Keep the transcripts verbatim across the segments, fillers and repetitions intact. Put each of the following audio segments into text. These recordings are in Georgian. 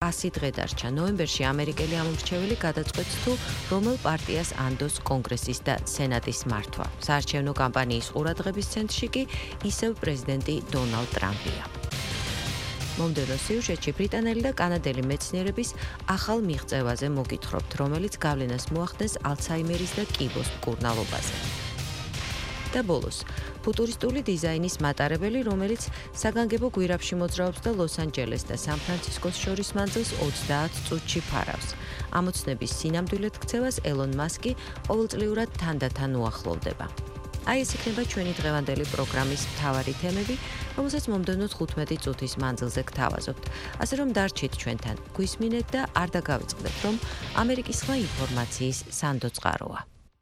ასი დღე დარჩა. ნოემბერში ამერიკელი ამომრჩეველი გადაწყვეტს თუ რომელ პარტიას ანდოს კონგრესის და სენატის მართვა. საარჩევნო კამპანიის ყურადღების ცენტრში კი ისევ პრეზიდენტი დონალდ ტრამპია. მომდევნო სიუჟეტში ბრიტანელი და კანადელი მეცნიერების ახალ მიღწევაზე მოგითხრობთ, რომელიც გავლენას მოახდენს ალცჰაიმერის და კიბოს მკურნალობაზე. და ბოლოს, ფუტურისტული დიზაინის მატარებელი, რომელიც საგანგებო გვირაბში მოძრაობს და ლოს-ანჯელეს და სან-ფრანცისკოს შორის მანძილს ოცდაათ წუთში ფარავს. ამოცნების სინამდვილედ ქცევას ელონ მასკი ყოველწლიურად თანდათან უახლოვდება. აი ეს იქნება ჩვენი დღევანდელი პროგრამის მთავარი თემები, რომელსაც მომდევნო თხუთმეტი წუთის მანძილზე გთავაზობთ. ასე რომ დარჩით ჩვენთან, გვისმინეთ და არ დაგავიწყდეთ, რომ ამერიკის ხმა ინფორმაციის სანდო წყაროა.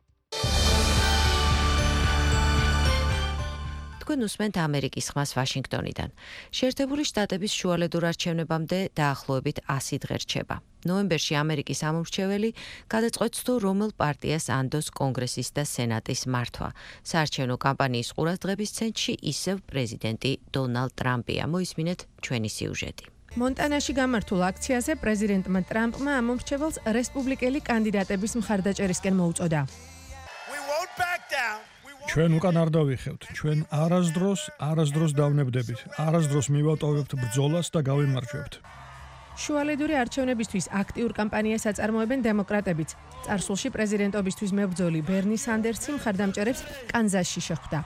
თქვენ უსმენთ ამერიკის ხმას ვაშინგტონიდან. შეერთებული შტატების შუალედურ არჩევნებამდე დაახლოებით ასი დღე რჩება. ნოემბერში ამერიკის ამომრჩეველი გადაწყვეტს თუ რომელ პარტიას ანდოს კონგრესის და სენატის მართვა. საარჩევნო კამპანიის ყურადღების ცენტრში ისევ პრეზიდენტი დონალდ ტრამპია. მოისმინეთ ჩვენი სიუჟეტი. მონტანაში გამართულ აქციაზე პრეზიდენტმა ტრამპმა ამომრჩეველს რესპუბლიკელი კანდიდატების მხარდაჭერისკენ მოუწოდა. ჩვენ უკან არ დავიხევთ, ჩვენ არასდროს, არასდროს დავნებდებით, არასდროს მივატოვებთ ბრძოლას და გავიმარჯვებთ. შუალედური არჩევნებისთვის აქტიურ კამპანიას აწარმოებენ დემოკრატებიც. წარსულში პრეზიდენტობისთვის მებრძოლი ბერნი სანდერსი მხარდამჭერებს კანზასში შეხვდა.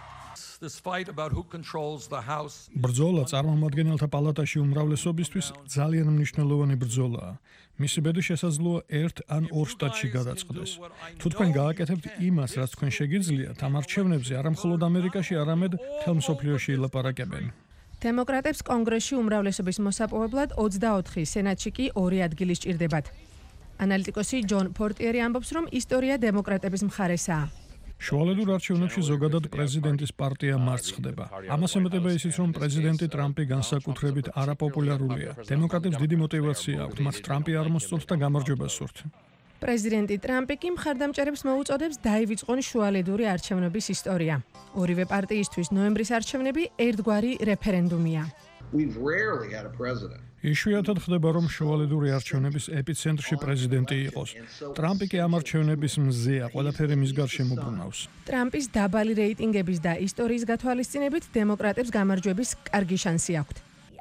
ბრძოლა წარმომადგენელთა პალატაში უმრავლესობისთვის ძალიან მნიშვნელოვანი ბრძოლაა. მისი ბედი შესაძლოა ერთ ან ორ შტატში გადაწყდეს. თუ თქვენ გააკეთებთ იმას, რაც თქვენ შეგიძლიათ, ამ არჩევნებზე არა მხოლოდ ამერიკაში, არამედ მთელ მსოფლიოში ილაპარაკებენ. დემოკრატებს კონგრესში უმრავლესობის მოსაპოვებლად ოცდაოთხი, სენატში კი ორი ადგილი სჭირდებათ. ანალიტიკოსი ჯონ პორტიერი ამბობს, რომ ისტორია დემოკრატების მხარესაა. შუალედურ არჩევნებში ზოგადად პრეზიდენტის პარტია მარცხ ხდება. ამას ემატება ისიც, რომ პრეზიდენტი ტრამპი განსაკუთრებით არაპოპულარულია. დემოკრატებს დიდი мотиваცია აქვთ, მათ ტრამპი არ მოსწონთ და გამარჯვებას სურთ. პრეზიდენტი ტრამპი კი მხარდამჭერებს მოუწოდებს დაივიწყონ შუალედური არჩევნების ისტორია. ორივე პარტიისთვის ნოემბრის არჩევნები ერთგვარი რეფერენდუმია. იშვიათად ხდება, რომ შუალედური არჩევნების ეპიცენტრში პრეზიდენტი იყოს. ტრამპი კი ამ არჩევნების მზეა, ყველაფერი მის გარშემო მობრუნავს. ტრამპის დაბალი რეიტინგების და ისტორიის გათვალისწინებით დემოკრატებს გამარჯვების კარგი შანსი აქვთ.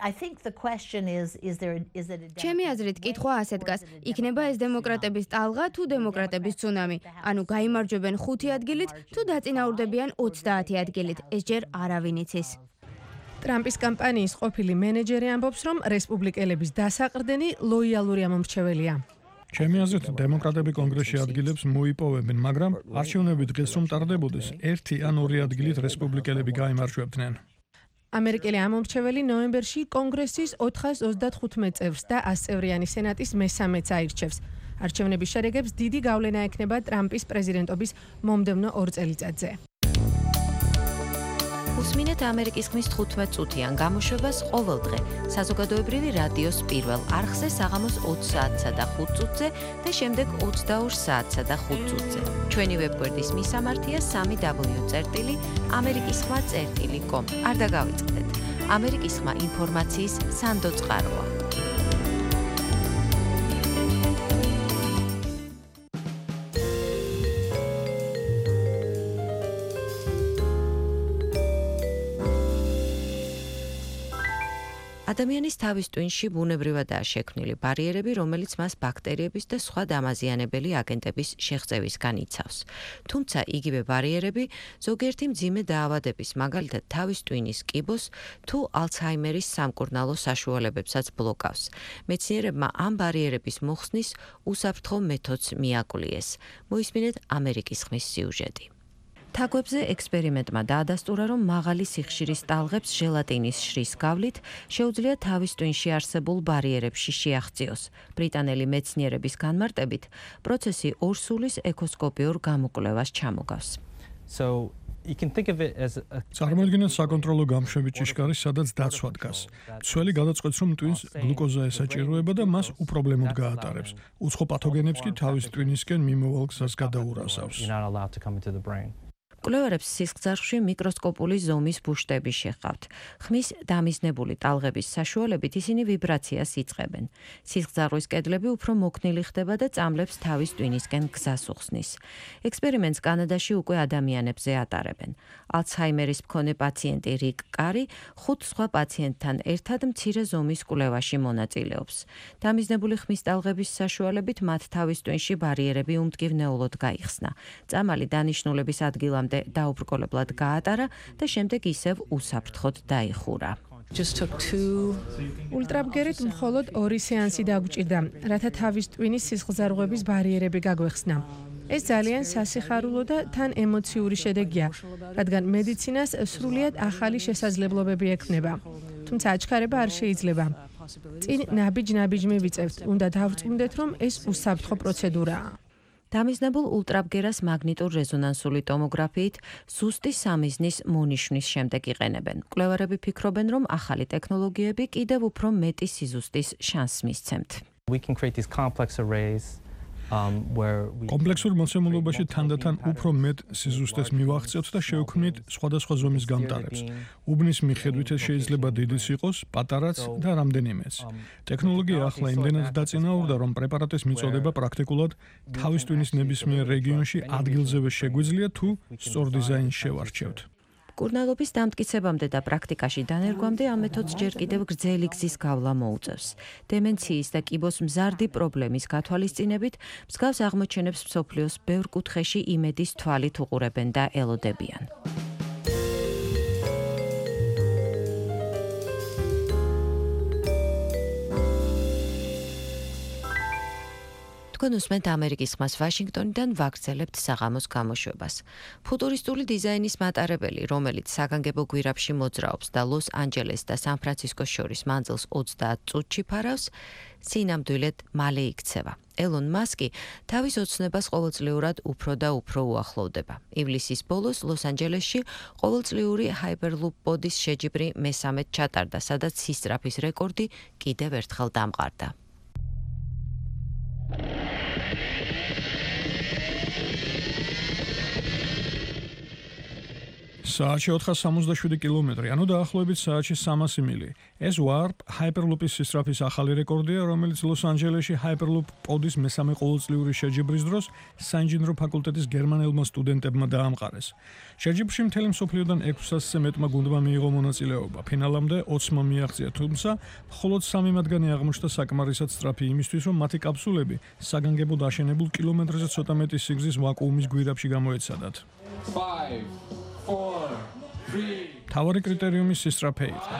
ჩემი აზრით, კითხვა ასე დგას: იქნება ეს დემოკრატების ტალღა თუ დემოკრატების ცუნამი? ანუ გაიმარჯვებენ ხუთი ადგილით თუ დაწინაურდებიან ოცდაათი ადგილით? ეს ჯერ არავინ იცის. ტრამპის კამპანიის ყოფილი მენეჯერი ამბობს, რომ რესპუბლიკელების დასაყრდენი ლოიალური ამომრჩეველია. ჩემი აზრით, დემოკრატები კონგრესში ადგილებს მოიპოვებენ, მაგრამ არჩევნები დღეს რომ ტარდებოდეს, ერთი ან ორი ადგილით რესპუბლიკელები გაიმარჯვებდნენ. ამერიკელი ამომრჩეველი ნოემბერში კონგრესის ოთხას ოცდათხუთმეტ წევრს და ასწევრიანი სენატის მესამედს აირჩევს. არჩევნების შედეგებს დიდი გავლენა ექნება ტრამპის პრეზიდენტობის მომდევნო ორ წელიწადზე. უსმინეთ ამერიკის ხმის თხუთმეტ წუთიან გამოშვებას ყოველ დღე საზოგადოებრივი რადიოს პირველ არხზე საღამოს ოც საათსა და ხუთ წუთზე და შემდეგ ოცდაორ საათსა და ხუთ წუთზე. ჩვენი ვებგვერდის მისამართია სამი დაბლიუ წერტილი ამერიკის ხმა წერტილი კომ. არ დაგავიწყდეთ. ამერიკის ხმა ინფორმაციის სანდო წყაროა. ადამიანის თავის ტვინში ბუნებრივადაა შექმნილი ბარიერები, რომელიც მას ბაქტერიების და სხვა დამაზიანებელი აგენტების შეღწევისგან იცავს. თუმცა იგივე ბარიერები ზოგიერთი მძიმე დაავადების, მაგალითად თავის ტვინის კიბოს თუ ალცჰაიმერის სამკურნალო საშუალებებსაც ბლოკავს. მეცნიერებმა ამ ბარიერების მოხსნის უსაფრთხო მეთოდს მიაკლიეს. მოისმინეთ ამერიკის ხმის სიუჟეტი. თაგვებზე ექსპერიმენტმა დაადასტურა, რომ მაღალი სიხშირის ტალღებს ჟელატინის შრის გავლით შეუძლია თავის ტვინში არსებულ ბარიერებში შეაღწიოს. ბრიტანელი მეცნიერების განმარტებით, პროცესი ორსულის ეკოსკოპიურ გამოკვლევას ჩამოგავს. წარმოიდგინეთ საკონტროლო გამშვები ჭიშკარი, სადაც დაცვა დგას. მცველი გადაწყვეტს, რომ ტვინს გლუკოზა ესაჭიროება და მას უპრობლემოდ გაატარებს. უცხო პათოგენებს კი თავის ტვინისკენ მიმოვალ გზას გადაურასავს. მკვლევარებს სისხლძარღვში მიკროსკოპული ზომის ბუშტები შეჰყავთ. ხმის დამიზნებული ტალღების საშუალებით ისინი ვიბრაციას იწყებენ. სისხლძარღვის კედლები უფრო მოქნილი ხდება და წამლებს თავის ტვინისკენ გზას უხსნის. ექსპერიმენტს კანადაში უკვე ადამიანებზე ატარებენ. ალცჰაიმერის მქონე პაციენტი რიკ კარი ხუთ სხვა პაციენტთან ერთად მცირე ზომის კვლევაში მონაწილეობს. დამიზნებული ხმის ტალღების საშუალებით მათ თავის ტვინში ბარიერები უმტკივნეულოდ გაიხსნა. წამალი დანიშნულების ადგილამდე დაუბრკოლებლად გაატარა და შემდეგ ისევ უსაფრთხოდ დაიხურა. ულტრაბგერით მხოლოდ ორი სეანსი დაგჭირდა, რათა თავის ტვინის სისხლძარღვების ბარიერები გაგვეხსნა. ეს ძალიან სასიხარულო და თან ემოციური შედეგია, რადგან მედიცინას სრულიად ახალი შესაძლებლობები ექმნება. თუმცა აჩქარება არ შეიძლება. წინ ნაბიჯ-ნაბიჯ მივიწევთ, უნდა დავწუნდეთ, რომ ეს უსაფრთხო პროცედურაა. დამიზნებულ ულტრაბგერას მაგნიტურ რეზონანსული ტომოგრაფიით ზუსტი სამიზნის მონიშნის შემდეგ იყენებენ. მკვლევარები ფიქრობენ, რომ ახალი ტექნოლოგიები კიდევ უფრო მეტი სიზუსტის შანსს მისცემთ. კომპლექსურ მოცემულობაში თანდათან უფრო მეტ სიზუსტეს მივახცევთ და შევქმნით სხვადასხვა ზომის გამტარებს. უბნის მიხედვით ეს შეიძლება დიდიც იყოს, პატარაც და რამდენიმეც. ტექნოლოგია ახლა იმდენად დაწინაურდა, რომ პრეპარატის მიწოდება პრაქტიკულად თავის ტვინის ნებისმიერ რეგიონში ადგილზევე შეგვიძლია თუ სწორ დიზაინს შევარჩევთ. მკურნალობის დამტკიცებამდე და პრაქტიკაში დანერგვამდე ამ მეთოდს ჯერ კიდევ გრძელი გზის გავლა მოუწევს. დემენციის და კიბოს მზარდი პრობლემის გათვალისწინებით მსგავს აღმოჩენებს მსოფლიოს ბევრ კუთხეში იმედის თვალით უყურებენ და ელოდებიან. თქვენ უსმენთ ამერიკის ხმას ვაშინგტონიდან ვაგრძელებთ საღამოს გამოშვებას. ფუტურისტული დიზაინის მატარებელი, რომელიც საგანგებო გვირაბში მოძრაობს და ლოს-ანჯელეს და სან-ფრანცისკოს შორის მანძილს ოცდაათ წუთში ფარავს, სინამდვილედ მალე იქცევა. ელონ მასკი თავის ოცნებას ყოველწლიურად უფრო და უფრო უახლოვდება. ივლისის ბოლოს ლოს-ანჯელესში ყოველწლიური ჰაიპერლუპ პოდის შეჯიბრი მესამედ ჩატარდა, სადაც სისწრაფის რეკორდი კიდევ ერთხელ დამყარდა. საათში ოთხას სამოცდაშვიდი კილომეტრი, ანუ დაახლოებით საათში სამასი მილი. ეს ვარპ ჰაიპერლუპის სისწრაფის ახალი რეკორდია, რომელიც ლოს-ანჯელესში ჰაიპერლუპ პოდის მესამე ყოველწლიური შეჯიბრის დროს საინჟინრო ფაკულტეტის გერმანელმა სტუდენტებმა დაამყარეს. შეჯიბრში მთელი მსოფლიოდან ექვსასზე მეტმა გუნდმა მიიღო მონაწილეობა. ფინალამდე ოცმა მიაღწია, თუმცა მხოლოდ სამი მათგანი აღმოჩნდა საკმარისად სწრაფი იმისთვის, რომ მათი კაფსულები საგანგებოდ აშენებულ კილომეტრზე ცოტა მეტი სიგრძის ვაკუუმის გვირაბში გამოეცადათ. თავარი კრიტერიუმი სისწრაფე იყო.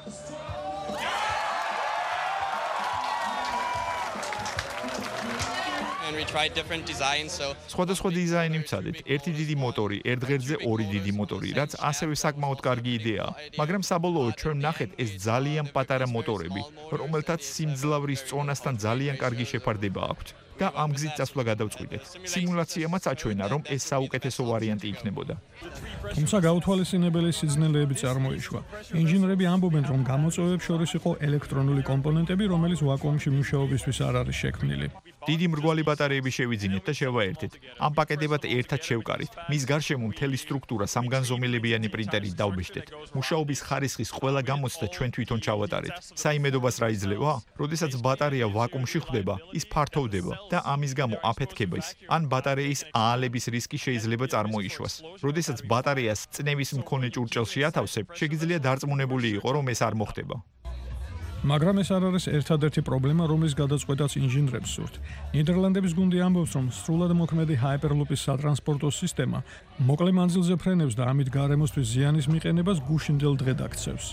სხვადასხვა დიზაინი ვცადეთ. ერთი დიდი მოტორი, ერთ ღერძზე ორი დიდი მოტორი, რაც ასევე საკმაოდ კარგი იდეაა. მაგრამ საბოლოოდ ჩვენ ვნახეთ ეს ძალიან პატარა მოტორები, რომელთაც სიმძლავრის წონასთან ძალიან კარგი შეფარდება აქვთ. და ამ გზით წასვლა გადავწყვიტეთ. სიმულაციამაც აჩვენა, რომ ეს საუკეთესო ვარიანტი იქნებოდა. თუმცა გაუთვალისწინებელი სიძნელეები წარმოიშვა. ინჟინრები ამბობენ, რომ გამოწვევებს შორის იყო ელექტრონული კომპონენტები, რომელიც ვაკუუმში მუშაობისთვის არ არის შექმნილი. დიდი მრგვალი ბატარეები შევიძინეთ და შევაერთეთ. ამ პაკეტებად ერთად შევკარით. მის გარშემო მთელი სტრუქტურა სამგანზომილებიანი პრინტერით დავბეჭდეთ. მუშაობის ხარისხის ყველა გამოცდა ჩვენ თვითონ ჩავატარეთ. საიმედობას რა იძლევა? როდესაც ბატარეა ვაკუუმში ხვდება, ის ფართოვდება და ამის გამო აფეთქების ან ბატარეის აალების რისკი შეიძლება წარმოიშვას. როდესაც ბატარეას წნევის მქონე ჭურჭელში ათავსებ, შეგიძლია დარწმუნებული იყო, რომ ეს არ მოხდება. მაგრამ ეს არ არის ერთადერთი პრობლემა, რომლის გადაწყვეტაც ინჟინრებს სურთ. ნიდერლანდების გუნდი ამბობს, რომ სრულად მოქმედი ჰაიპერლუპის სატრანსპორტო სისტემა მოკლე მანძილზე ფრენებს და ამით გარემოსთვის ზიანის მიყენებას გუშინდელ დღედ აქცევს.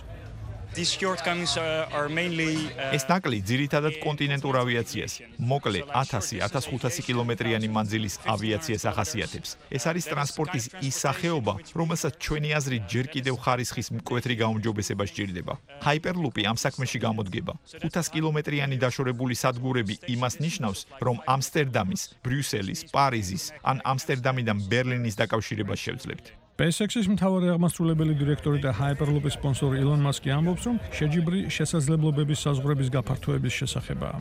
ეს ნაკლი ძირითადად კონტინენტურ ავიაციას, მოკლე ათასი ათას ხუთასი კილომეტრიანი მანძილის ავიაციას ახასიათებს. ეს არის ტრანსპორტის ის სახეობა, რომელსაც ჩვენი აზრით ჯერ კიდევ ხარისხის მკვეთრი გაუმჯობესება სჭირდება. ჰაიპერლუპი ამ საქმეში გამოდგება. ხუთას კილომეტრიანი დაშორებული სადგურები იმას ნიშნავს, რომ ამსტერდამის, ბრიუსელის, პარიზის ან ამსტერდამიდან ბერლინის დაკავშირებას შევძლებთ. SpaceX-ის მთავარი აღმასრულებელი დირექტორი და Hyperloop-ის სპონსორი ილონ მასკი ამბობს, რომ შეჯიბრი შესაძლებლობების საზღვრების გაფართოების შესახებაა.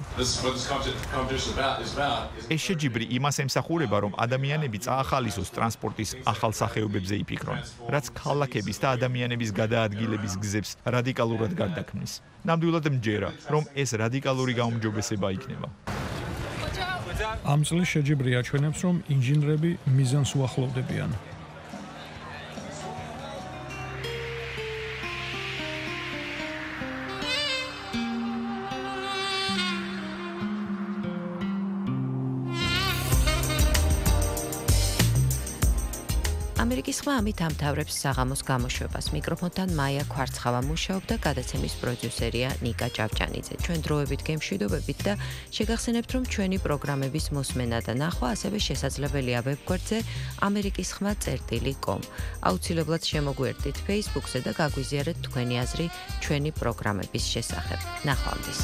ეს შეჯიბრი იმას ემსახურება, რომ ადამიანები წაახალისოს ტრანსპორტის ახალ სახეობებზე იფიქრონ, რაც ქალაქების და ადამიანების გადაადგილების გზებს რადიკალურად გარდაქმნის. ნამდვილად მჯერა, რომ ეს რადიკალური გაუმჯობესება იქნება. ამ წლის შეჯიბრი აჩვენებს, რომ ინჟინრები მიზანს უახლოვდებიან. ამერიკის ხმა ამით ამთავრებს საღამოს გამოშვებას. მიკროფონთან მაია ქვარცხავა მუშაობდა, გადაცემის პროდიუსერია ნიკა ჭავჭანიძე. ჩვენ დროებით გემშვიდობებით და შეგახსენებთ, რომ ჩვენი პროგრამების მოსმენა და ნახვა ასევე შესაძლებელია ვებგვერდზე ამერიკის ხმა წერტილი კომ. აუცილებლად შემოგვიერთდით Facebook-ზე და გაგვიზიარეთ თქვენი აზრი ჩვენი პროგრამების შესახებ. ნახვამდის.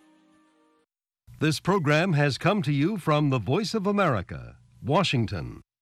This program has come to you from the Voice of America, Washington.